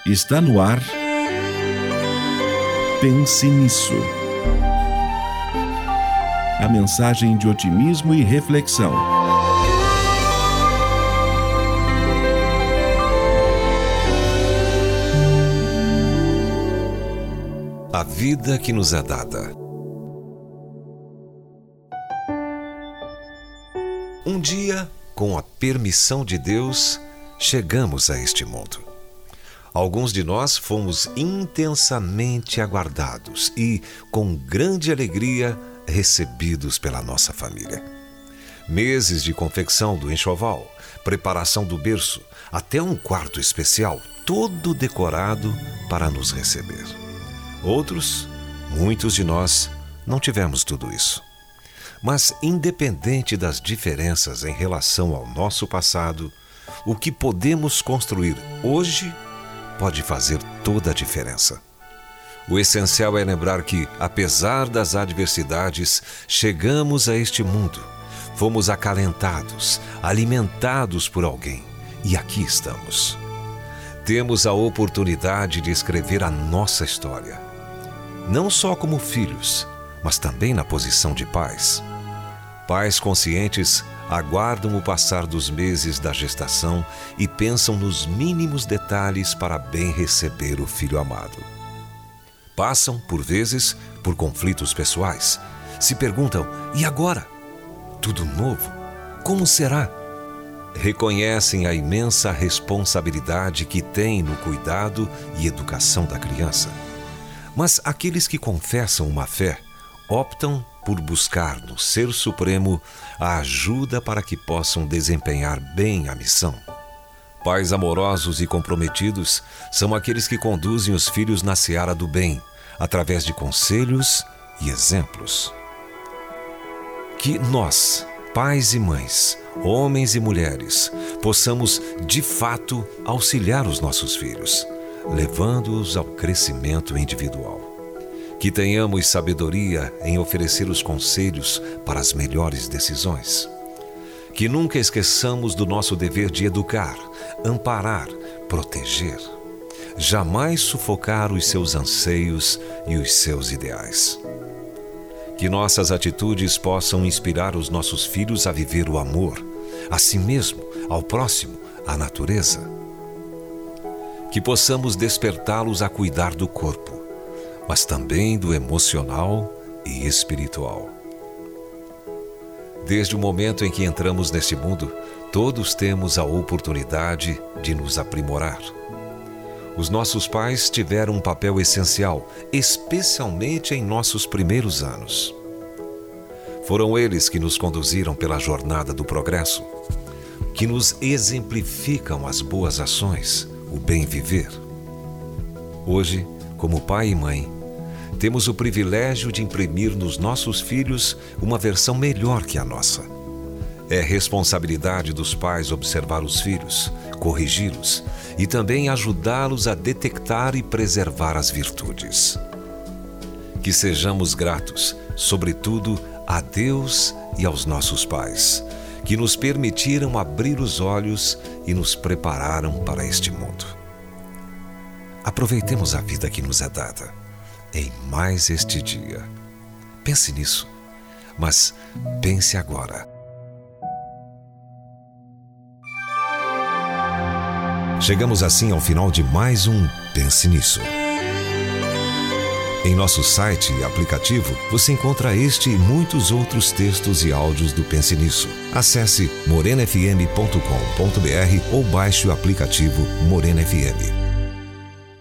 Está no ar. Pense nisso. A mensagem de otimismo e reflexão. A vida que nos é dada. Um dia, com a permissão de Deus, chegamos a este mundo. Alguns de nós fomos intensamente aguardados e, com grande alegria, recebidos pela nossa família. Meses de confecção do enxoval, preparação do berço, até um quarto especial, todo decorado para nos receber. Outros, muitos de nós, não tivemos tudo isso. Mas, independente das diferenças em relação ao nosso passado, o que podemos construir hoje pode fazer toda a diferença. O essencial é lembrar que, apesar das adversidades, chegamos a este mundo, fomos acalentados, alimentados por alguém, e aqui estamos. Temos a oportunidade de escrever a nossa história, não só como filhos, mas também na posição de pais. Pais conscientes aguardam o passar dos meses da gestação e pensam nos mínimos detalhes para bem receber o filho amado. Passam, por vezes, por conflitos pessoais. Se perguntam, e agora? Tudo novo? Como será? Reconhecem a imensa responsabilidade que têm no cuidado e educação da criança. Mas aqueles que confessam uma fé optam por buscar no Ser Supremo a ajuda para que possam desempenhar bem a missão. Pais amorosos e comprometidos são aqueles que conduzem os filhos na seara do bem, através de conselhos e exemplos. Que nós, pais e mães, homens e mulheres, possamos, de fato, auxiliar os nossos filhos, levando-os ao crescimento individual. Que tenhamos sabedoria em oferecer os conselhos para as melhores decisões. Que nunca esqueçamos do nosso dever de educar, amparar, proteger. Jamais sufocar os seus anseios e os seus ideais. Que nossas atitudes possam inspirar os nossos filhos a viver o amor, a si mesmo, ao próximo, à natureza. Que possamos despertá-los a cuidar do corpo, mas também do emocional e espiritual. Desde o momento em que entramos neste mundo, todos temos a oportunidade de nos aprimorar. Os nossos pais tiveram um papel essencial, especialmente em nossos primeiros anos. Foram eles que nos conduziram pela jornada do progresso, que nos exemplificam as boas ações, o bem viver. Hoje, como pai e mãe, temos o privilégio de imprimir nos nossos filhos uma versão melhor que a nossa. É responsabilidade dos pais observar os filhos, corrigi-los e também ajudá-los a detectar e preservar as virtudes. Que sejamos gratos, sobretudo, a Deus e aos nossos pais, que nos permitiram abrir os olhos e nos prepararam para este mundo. Aproveitemos a vida que nos é dada em mais este dia. Pense nisso, mas pense agora. Chegamos assim ao final de mais um Pense Nisso. Em nosso site e aplicativo, você encontra este e muitos outros textos e áudios do Pense Nisso. Acesse morenafm.com.br ou baixe o aplicativo Morena FM.